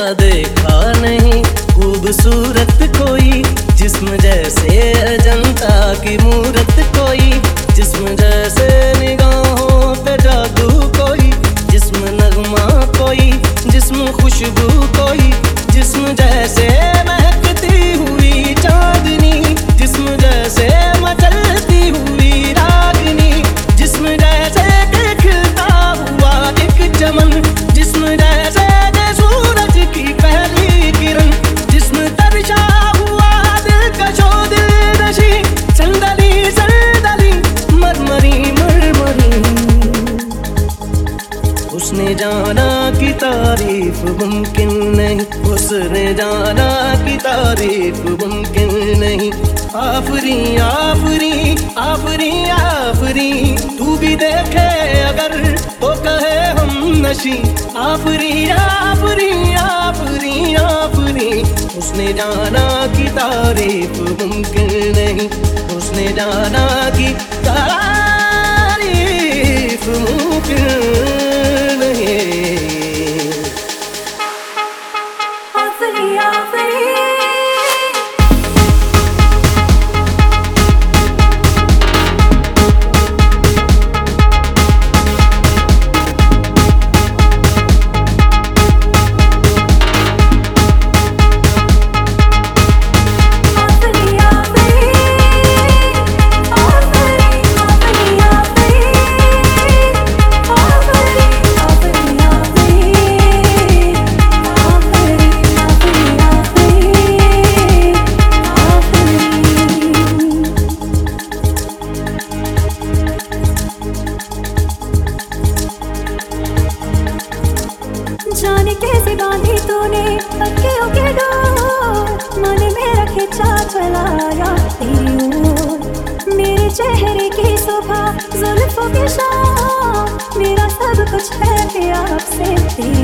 देखा नहीं खूबसूरत कोई, जिस्म जैसे अजंता की मूरत कोई, जिस्म जैसे निगाहों पे जादू कोई, जिस्म नगमा कोई, जिस्म खुशबू कोई, जिस्म जैसे महकती हुई चांदनी, जिस्म जैसे मचलती हुई रागनी, जिस्म जैसे खिलता हुआ एक चमन, जिस्म जैसे सूरज की पहली किरण, जिस्म तरशा हुआ दिलकशो दिलनशी, संदली संदली मरमरी मरमरी। उसने जाना कि तारीफ मुमकिन नहीं, उसने जाना कि तारीफ मुमकिन नहीं। आफरी आफरी आफरी आफरी, तू भी देखे अगर तो कहे हम नशी। आफरी आफरी आफरी आफरी, उसने जाना कि तारीफ मुमकिन नहीं, उसने जाना कि तारीफ मुमकिन नहीं। आफरी आफरी जाने कैसे बांधी तूने अखियों के डोर, मन मेरा खिंचा चलाया तेरी ओर। मेरे चेहरे की शोभा जुल्फों के शाम, मेरा सब कुछ है आपसे।